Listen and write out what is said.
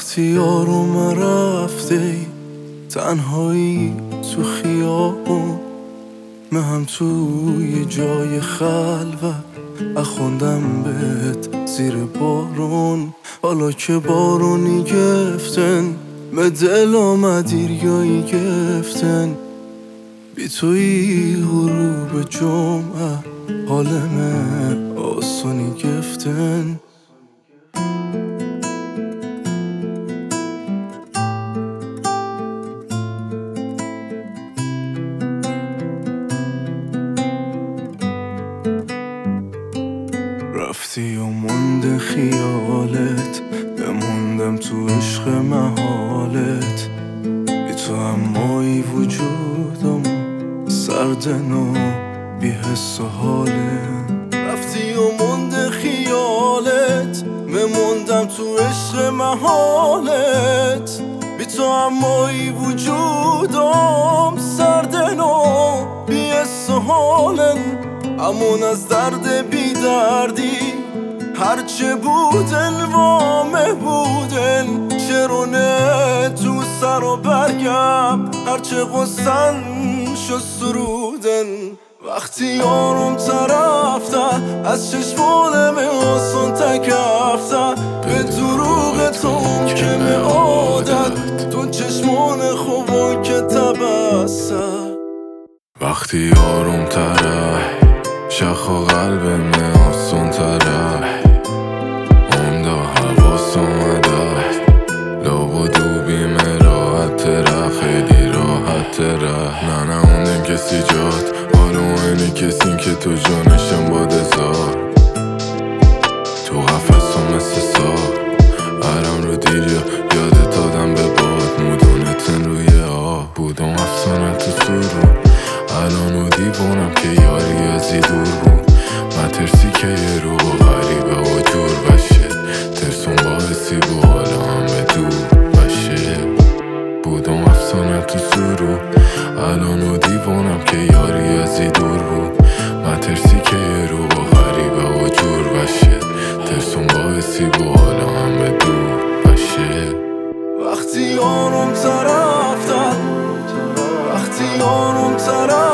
وقتی یارم رفته تنهایی تو خیابون، من هم توی جای خلوت اخوندم بهت زیر بارون. حالا که بارونی گفتن به دل آمدی ریایی گفتن، بی توی غروب جمعه حالم آسونی گفتن. رفتی و مونده خیالت، بموندم تو عشق محالت. بی تو امایی وجودم سردن و بی حس و حالت. رفتی و مونده خیالت، بموندم تو عشق محالت. بی تو امایی وجودم سردن و بی حس و حالت. امون از درد بی دردی هرچه بودن وامه بودن، چرونه تو سر و برگم هرچه غصن شد سرودن. وقتی یارم طرفته از چشمانم آسان تکفته، به دروغ تو که عادت تو چشمان خوبان که تبسته. وقتی یارم طرف شخ و قلبم آسان تره، عمده حواس اومده لابدو بیم راحت تره، خیلی راحت تره. نه اوندن کسی جات حالو اینی کسی که تو جانشم باده زار. تو قفص و مثل سار برم رو دیریا یادت دادم به باد، مودونتن روی آب بودم افسانه تو سرو. الان و دیوانم که یاری ازی دور بود، من ترسی که یه رو با غریبه و جور بشه، ترسون باعثی با حالا همه دور بشه. بودم افسانه تو سرو، الان و دیوانم که یاری ازی دور بود، من ترسی که یه رو با غریبه و جور بشه، ترسون باعثی با حالا همه دور بشه. وقتی یارم طرف وقتی یارم طرف